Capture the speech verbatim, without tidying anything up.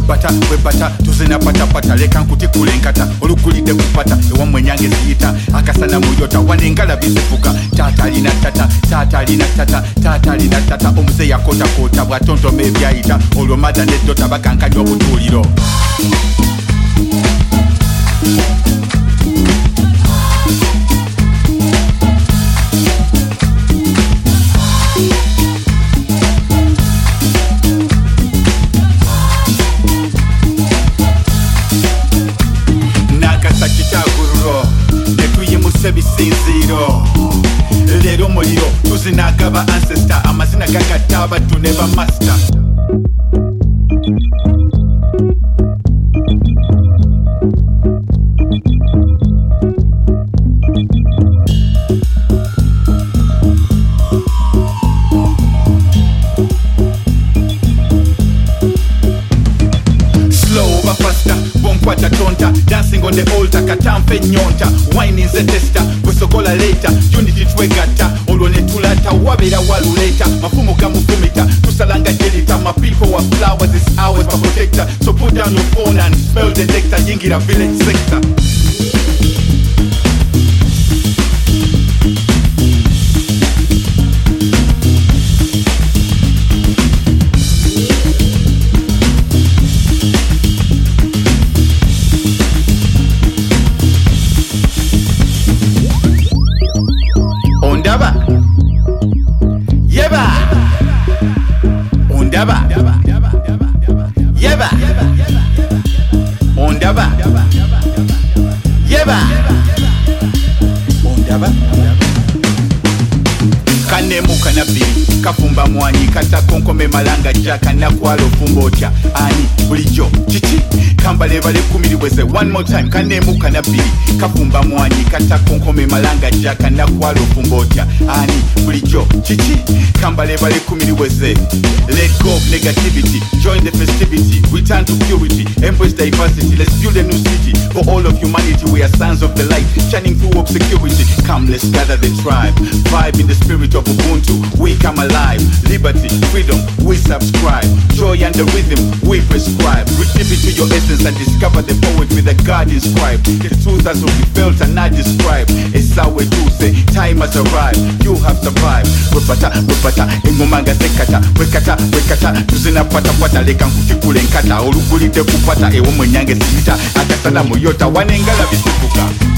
webata webata tuzina pata pata leka nkutikule nkata olukulide kupata ewa mwenyange ziyita akasana muyota wanengala bisefuka tata alina tata tata alina tata tata alina tata omuse yakota kota bwatontoma ebyayita olwo mada neddota bakankanya obutuliro ebisinziiro leero muliro tuzinagaba ancestor amazina gagatta abaddu ne bamaster slow but faster bonkwata tonta dancing on the altar katamfe nyonta wine is a tester wesokola later unity twegatta olwo ne tulata wabera waluleta mafumu gamufumita tusalanga jelita my people were flowers this hours for protector so put down your phone and spell detector yingira village sector Yeba Ondaba Yeba Ondaba Yeba Ondaba Kanemu kanabiri kafumba mwanyi kata konkome malanga jaka nakwalo fumbocha ani bulijo chichi kambale bale kumiri weze one more time kanemu kanabiri kafumba mwanyi kata konkome malanga jaka nakwalo fumbocha ani bulijo chichi kambale bale kumiri weze let go of negativity join the festivity return to purity embrace diversity let's build a new city for all of humanity we are sons of the light shining through obscurity come let's gather the tribe vibe in the spirit of Ubuntu we come alive liberty freedom we subscribe joy and the rhythm we prescribe retrieve it to your essence and discover the poet with a God inscribed the truth as will be felt and not described it's how we do say time has arrived you have survived wepata wepata engomanga sekata wekata wekata tuzina pata pata leka nkutikule nkata olugulide kupata ewo mwenyange siyita akasana muyota wanengala bisifuka